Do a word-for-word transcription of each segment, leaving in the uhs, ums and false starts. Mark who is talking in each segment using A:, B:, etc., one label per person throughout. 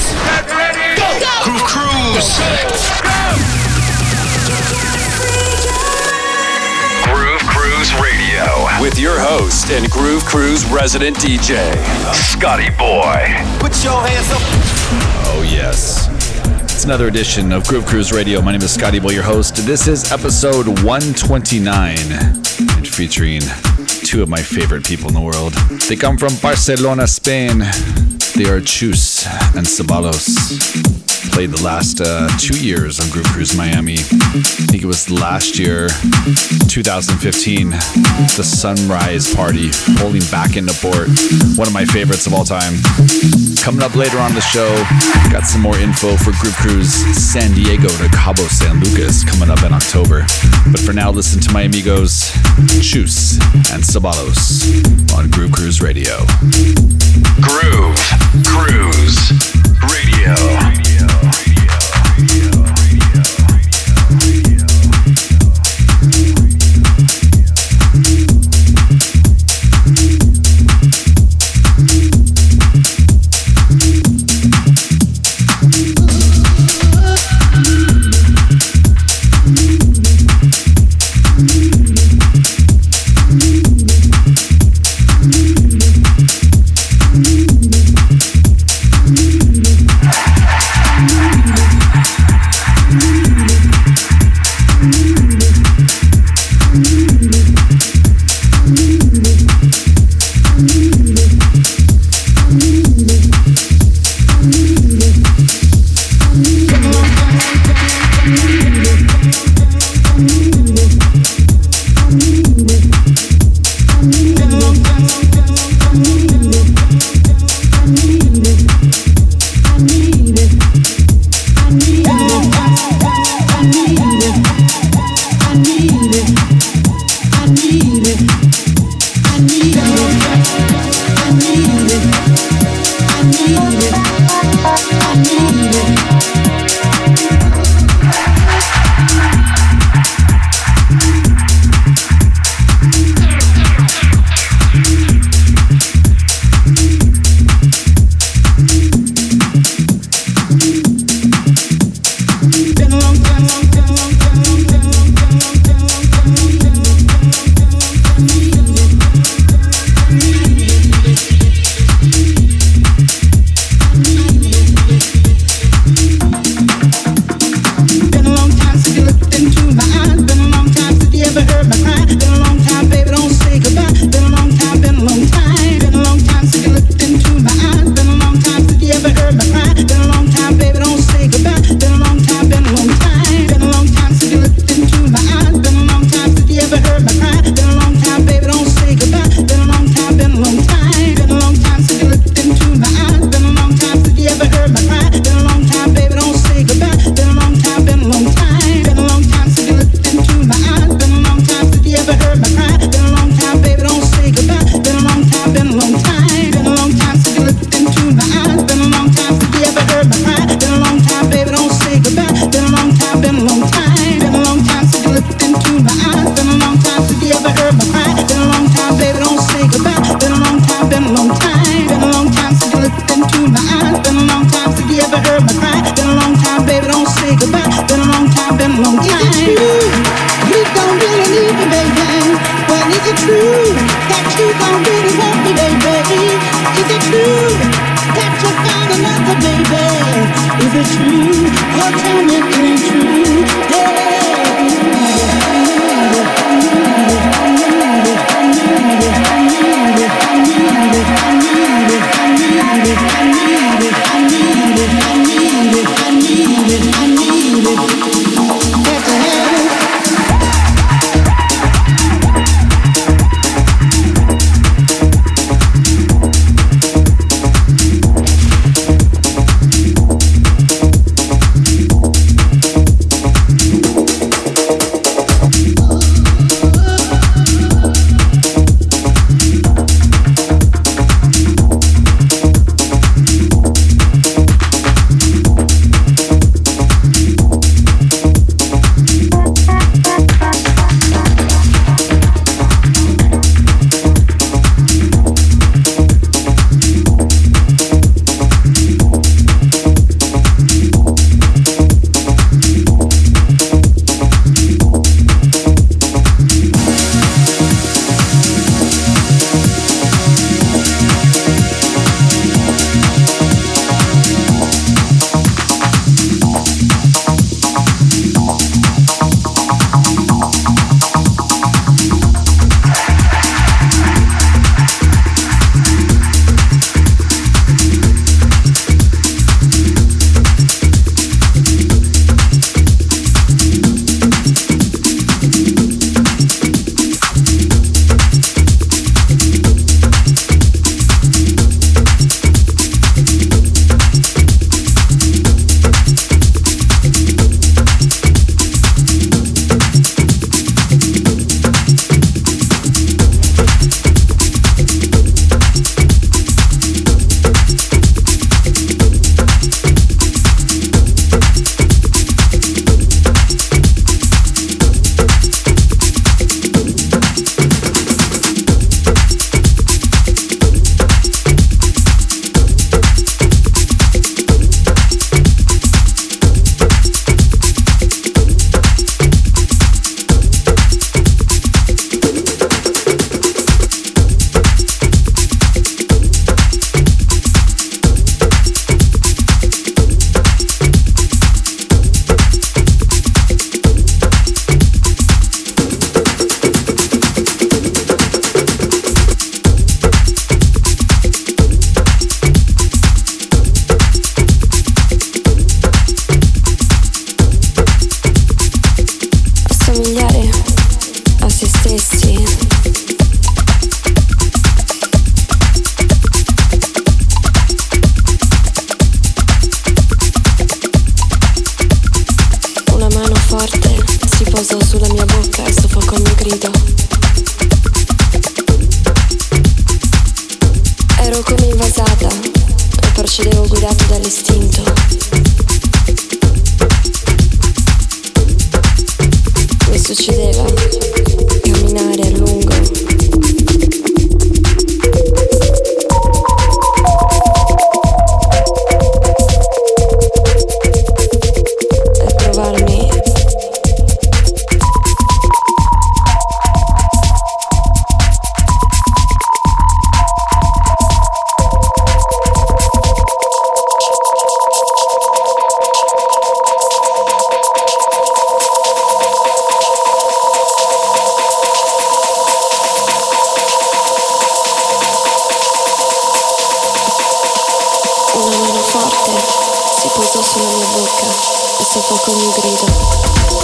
A: Get ready. Go. Go. Groove Cruise. Go. Groove Cruise Radio with your host and Groove Cruise resident D J, Scotty Boy.
B: Put your hands up.
C: Oh yes. It's another edition of Groove Cruise Radio. My name is Scotty Boy, your host. This is episode one twenty-nine, and featuring two of my favorite people in the world. They come from Barcelona, Spain. They are Chus and Ceballos. Played the last uh, two years on Groove Cruise Miami. I think it was last year, two thousand fifteen, the Sunrise Party, holding back into port. One of my favorites of all time. Coming up later on the show, got some more info for Groove Cruise San Diego to Cabo San Lucas coming up in October. But for now, listen to my amigos, Chus and Ceballos on Groove Cruise Radio.
A: Groove Cruise Radio. Radio.
B: sbagliare a se stessi. Una mano forte si posò sulla mia bocca e soffocò il mio grido. Ero come invasata e procedevo guidato dall'istinto. Mi succedeva camminare a lungo. E provarmi sulla mia bocca e soffocò il mio grido.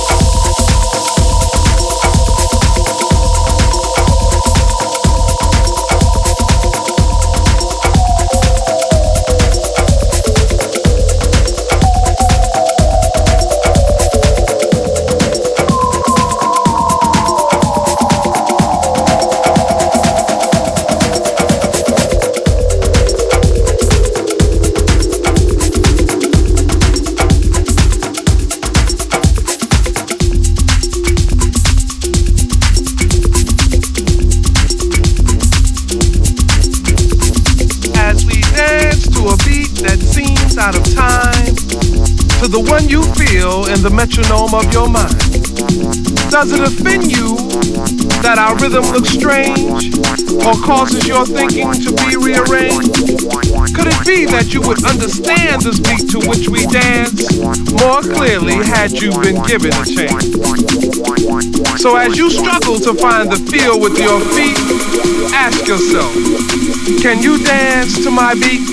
D: The one you feel in the metronome of your mind. Does it offend you that our rhythm looks strange or causes your thinking to be rearranged? Could it be that you would understand this beat to which we dance more clearly had you been given a chance? So as you struggle to find the feel with your feet, ask yourself, can you dance to my beat?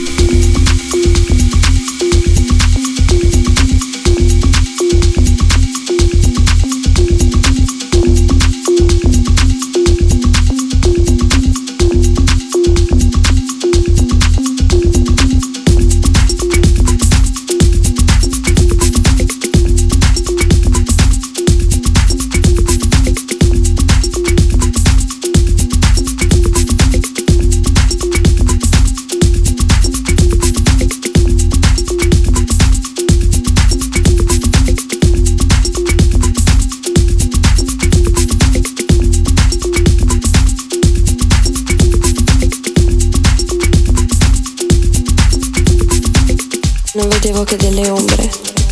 B: Non vedevo che delle ombre.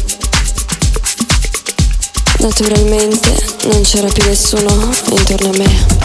B: Naturalmente non c'era più nessuno intorno a me.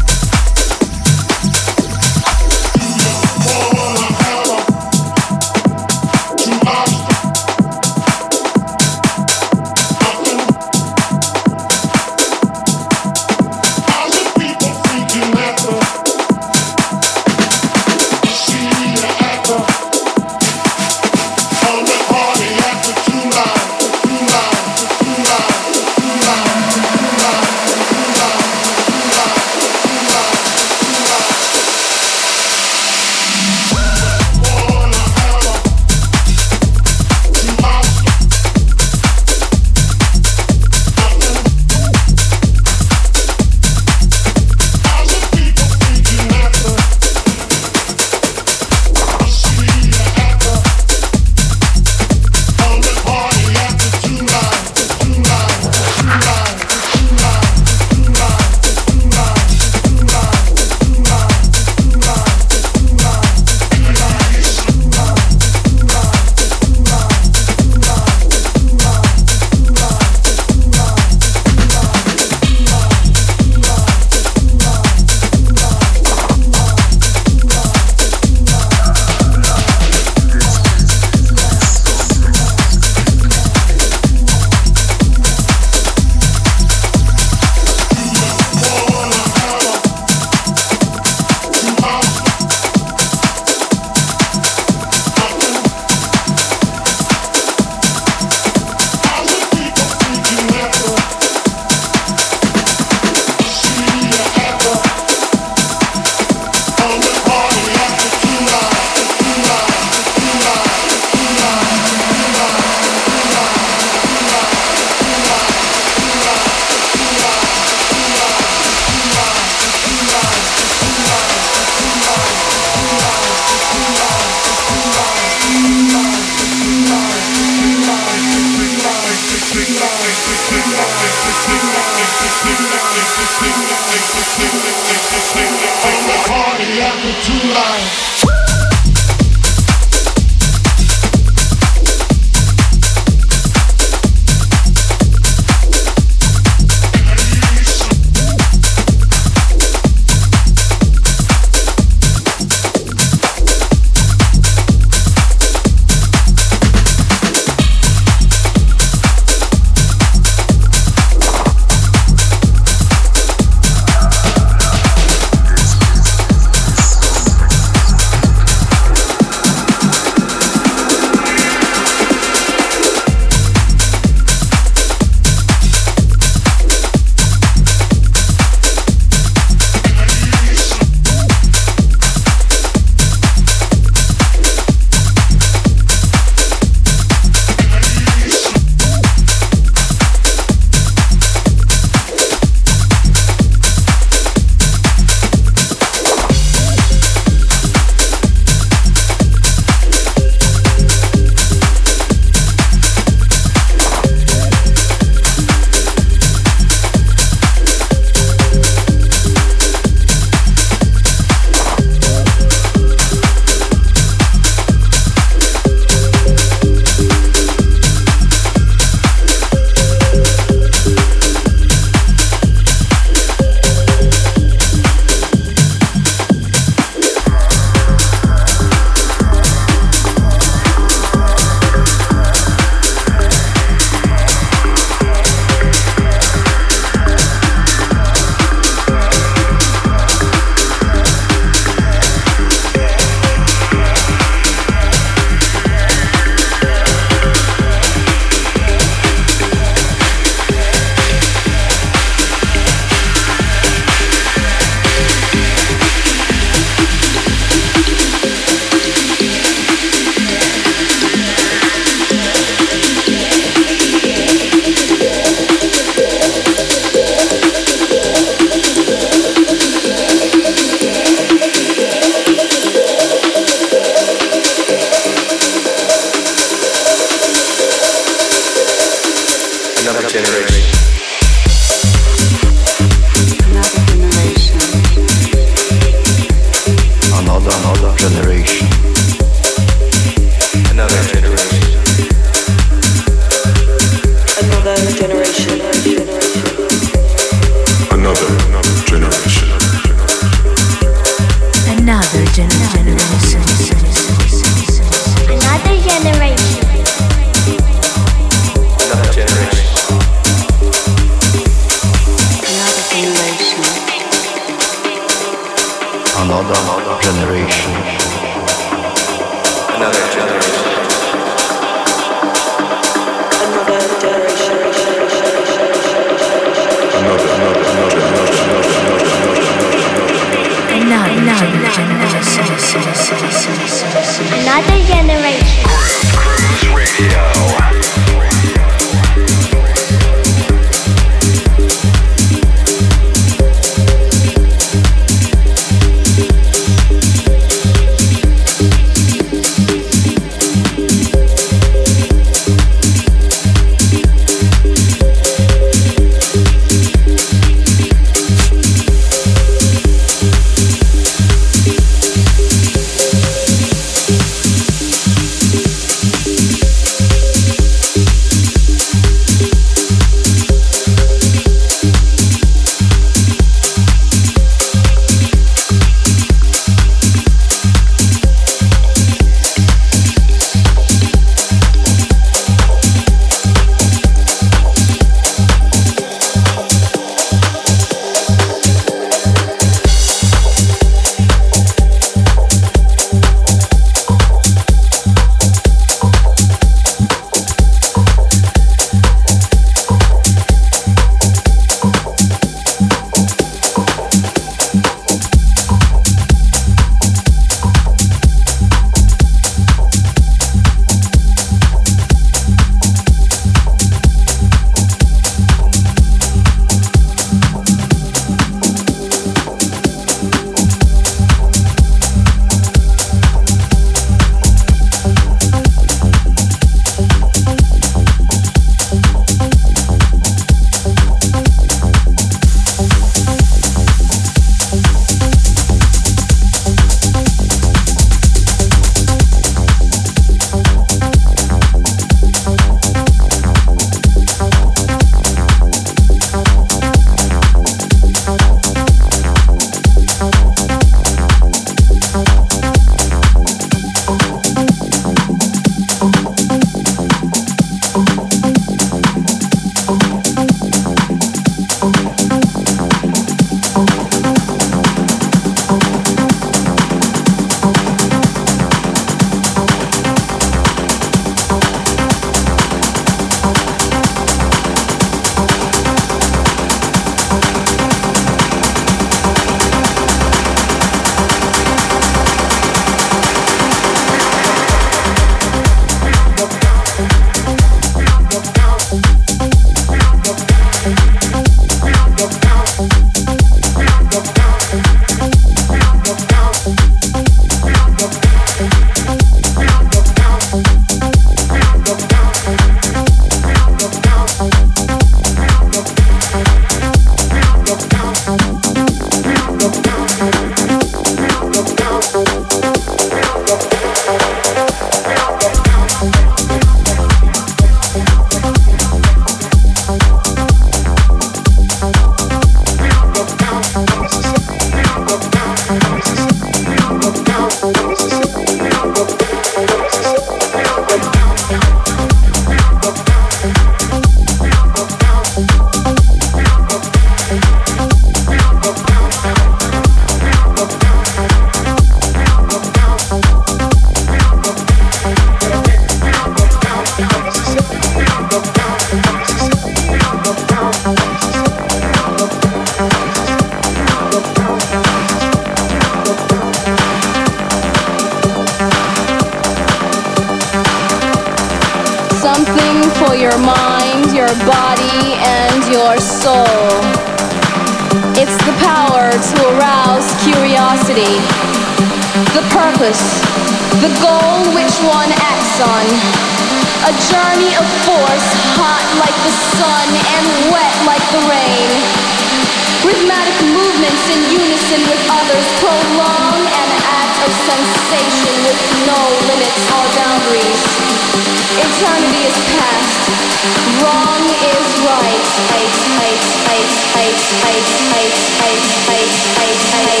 E: your mind, your body, and your soul. It's the power to arouse curiosity, the purpose, the goal which one acts on. A journey of force, hot like the sun and wet like the rain. Rhythmic movements in unison with others prolong an act of sensation with no limits or boundaries. Eternity is past, wrong is right. Right, right, right, right, right, right, right, right, right, right,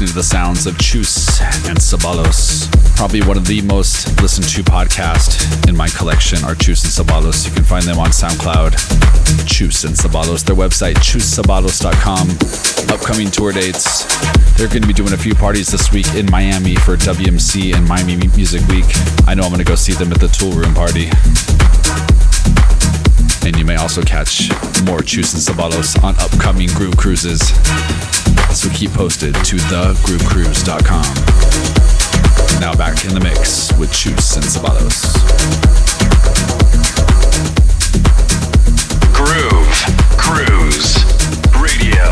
C: listening to the sounds of Chus and Sabalos. Probably one of the most listened to podcasts in my collection are Chus and Sabalos. You can find them on SoundCloud. Chus and Sabalos. Their website, chus sabalos dot com. Upcoming tour dates. They're going to be doing a few parties this week in Miami for W M C and Miami Music Week. I know I'm going to go see them at the Tool Room party. And you may also catch more Chus and Sabalos on upcoming Groove Cruises. So keep posted to the groove cruise dot com. Now back in the mix with Chus and Sabalos.
A: Groove Cruise Radio.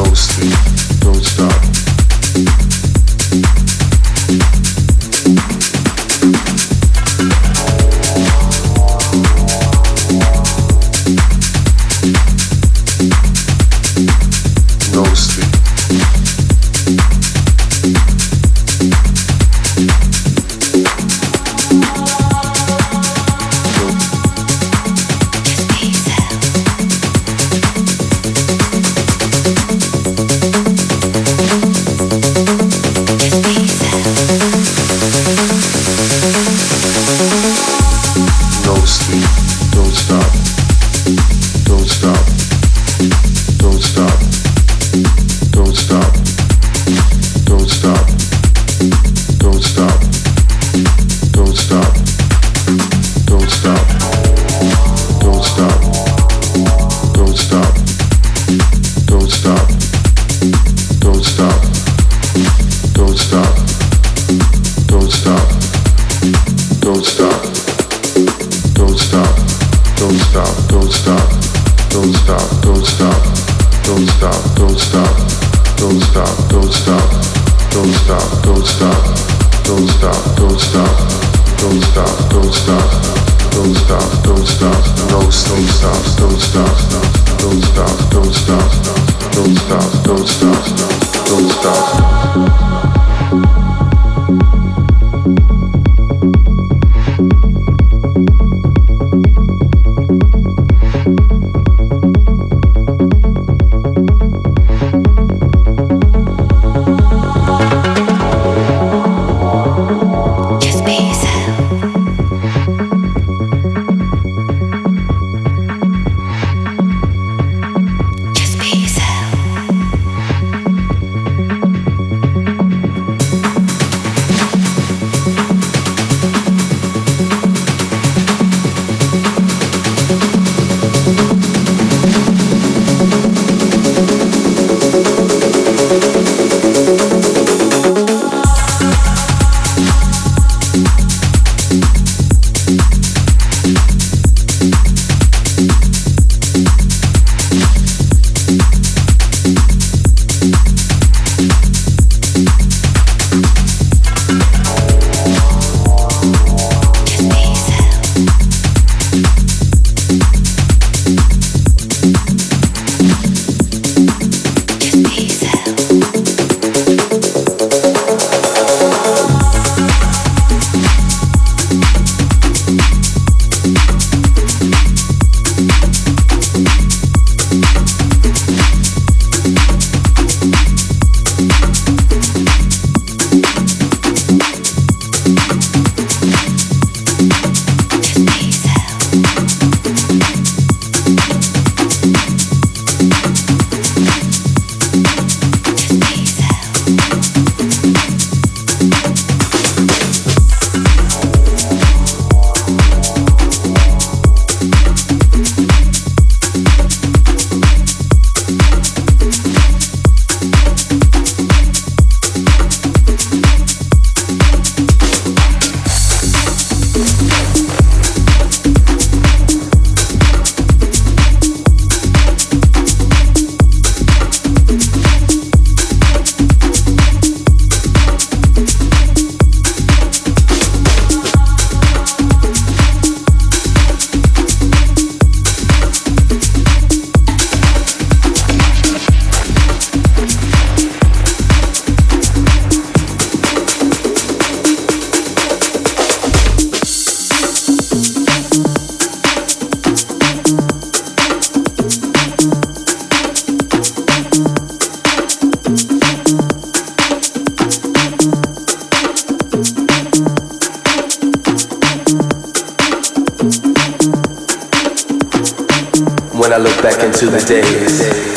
F: when I look back into the days,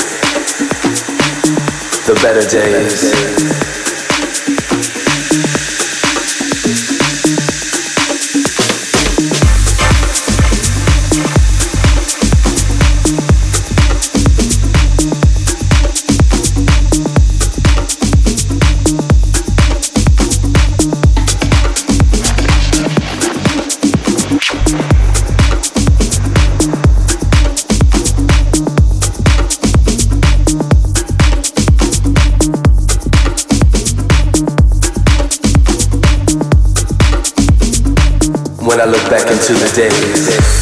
F: the better days. I look back into the days.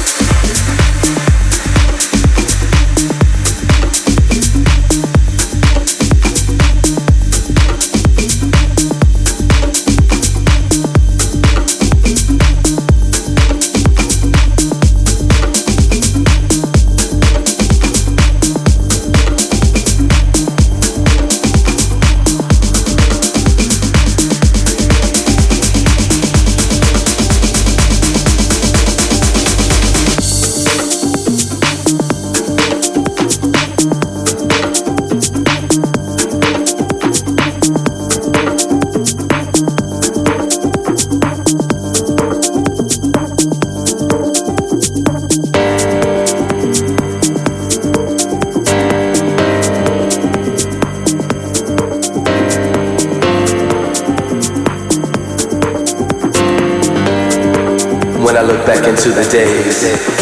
F: When I look back into the days,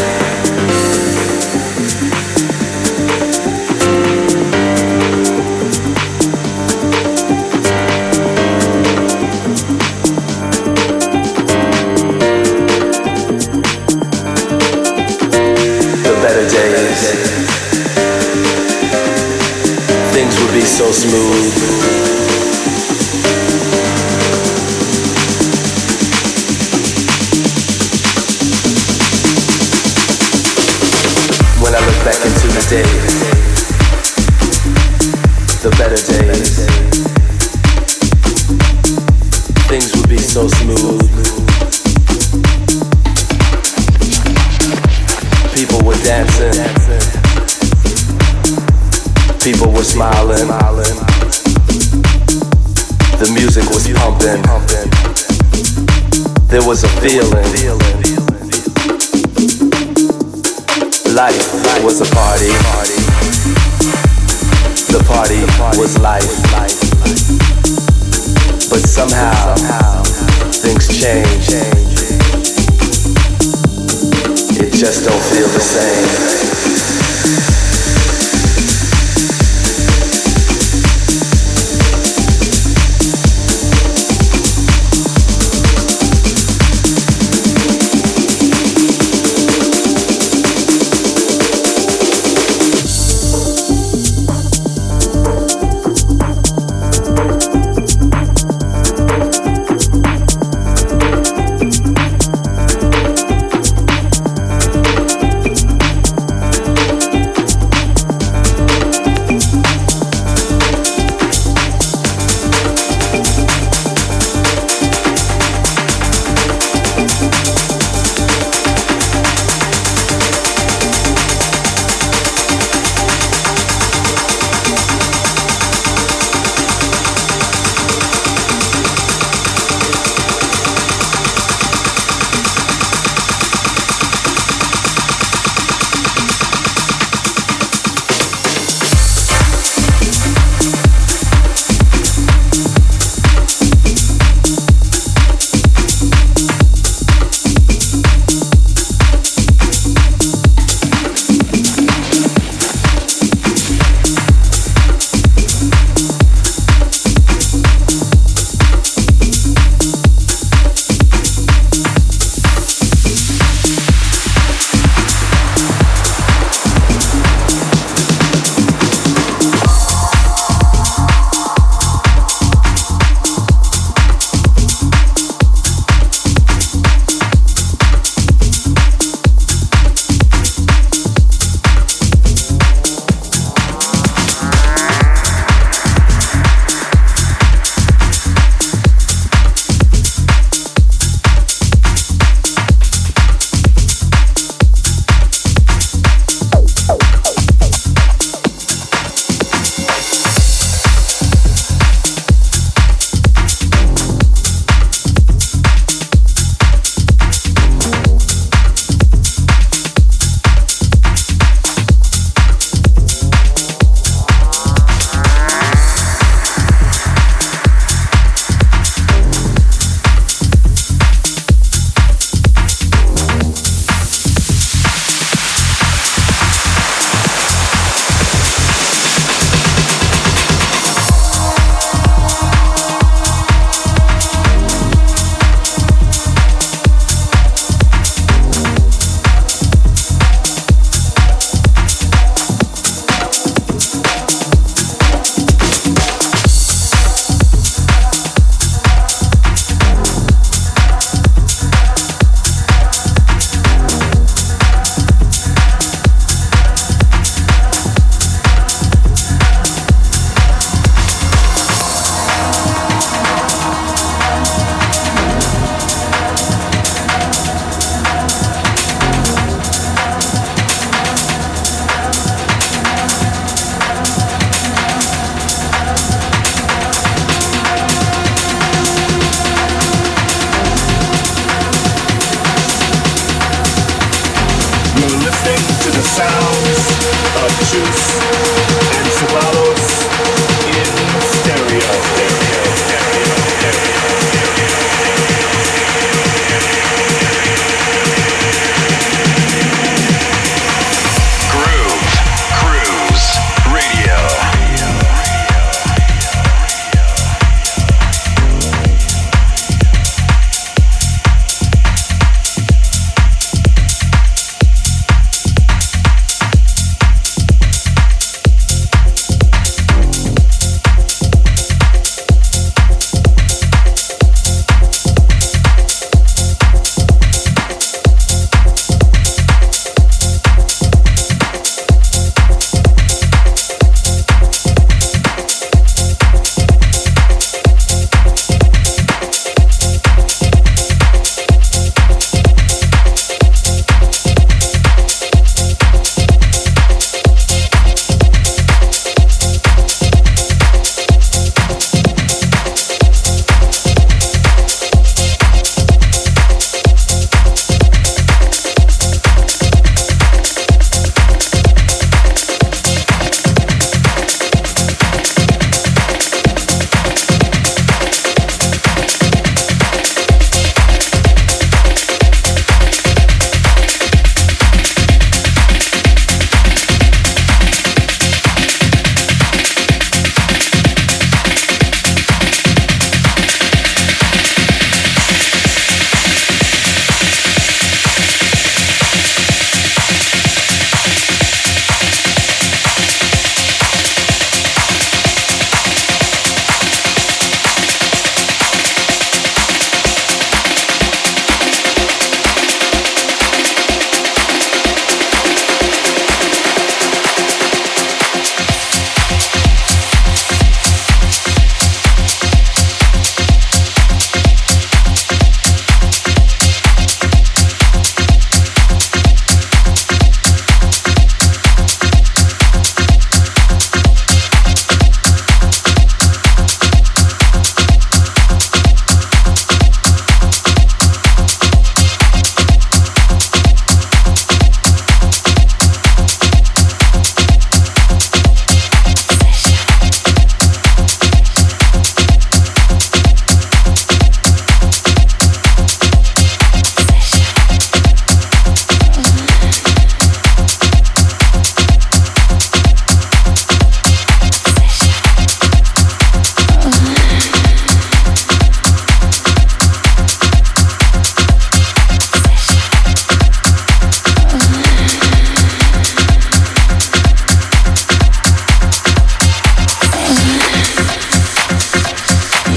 F: the better days, things would be so smooth. Back into the days, the better days, things would be so smooth. People were dancing, people were smiling, the music was pumping, there was a feeling. Life was a party. The party was life. But somehow things change. It just don't feel the same.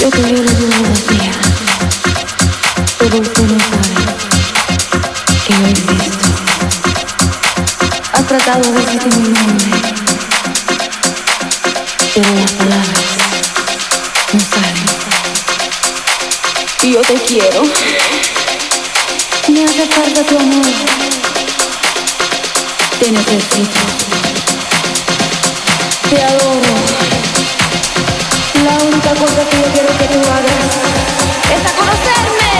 B: Yo te veo los ojos vacía, pero usted no sabe que yo existo. Has tratado de decirte mi nombre, pero las palabras no salen. Y yo te quiero. Me hace falta tu amor. Te necesito. Te adoro. La única cosa que yo quiero que tú hagas es a conocerme.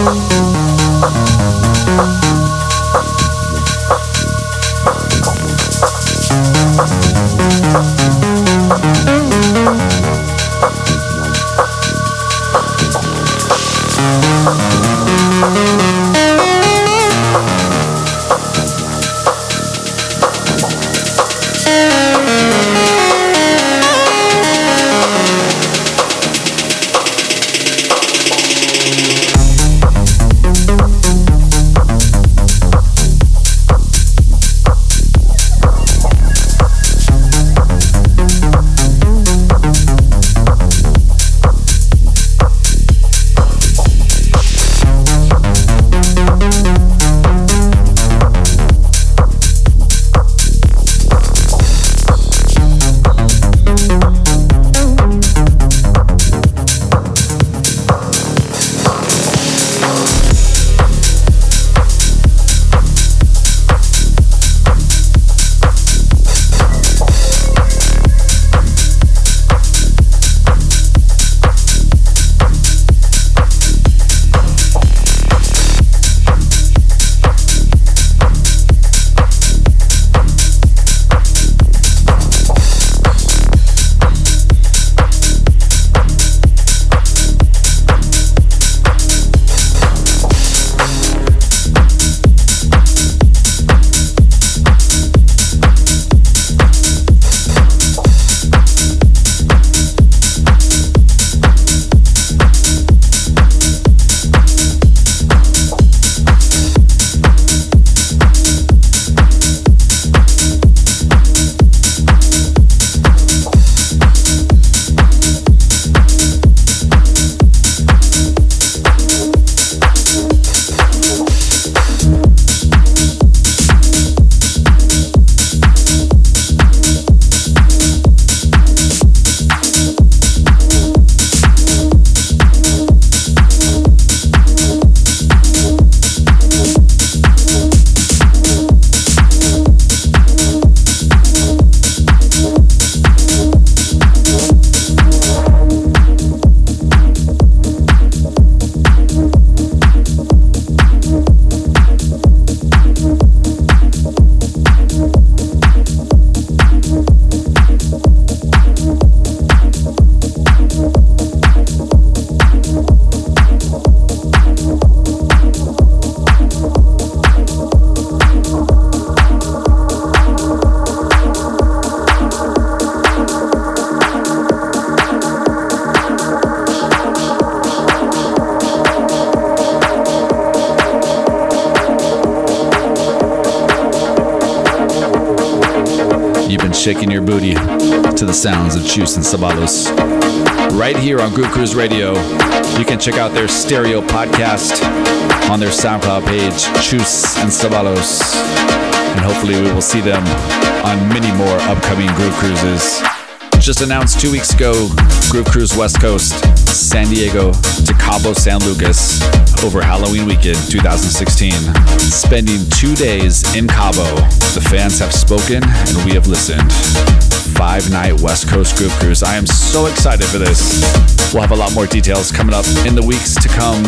C: shaking your booty to the sounds of Chus and Ceballos. Right here on Groove Cruise Radio. You can check out their stereo podcast on their SoundCloud page, Chus and Ceballos. And hopefully we will see them on many more upcoming Groove Cruises. Just announced two weeks ago, Groove Cruise West Coast, San Diego to Cabo San Lucas over Halloween weekend twenty sixteen. Spending two days in Cabo. The fans have spoken and we have listened. Five-night West Coast Groove Cruise. I am so excited for this. We'll have a lot more details coming up in the weeks to come.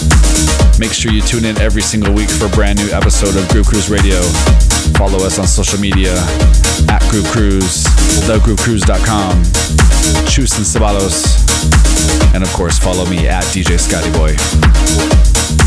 C: Make sure you tune in every single week for a brand new episode of Groove Cruise Radio. Follow us on social media at Groove Cruise, the groove cruise dot com, Chus and Ceballos, and of course follow me at D J Scotty Boy.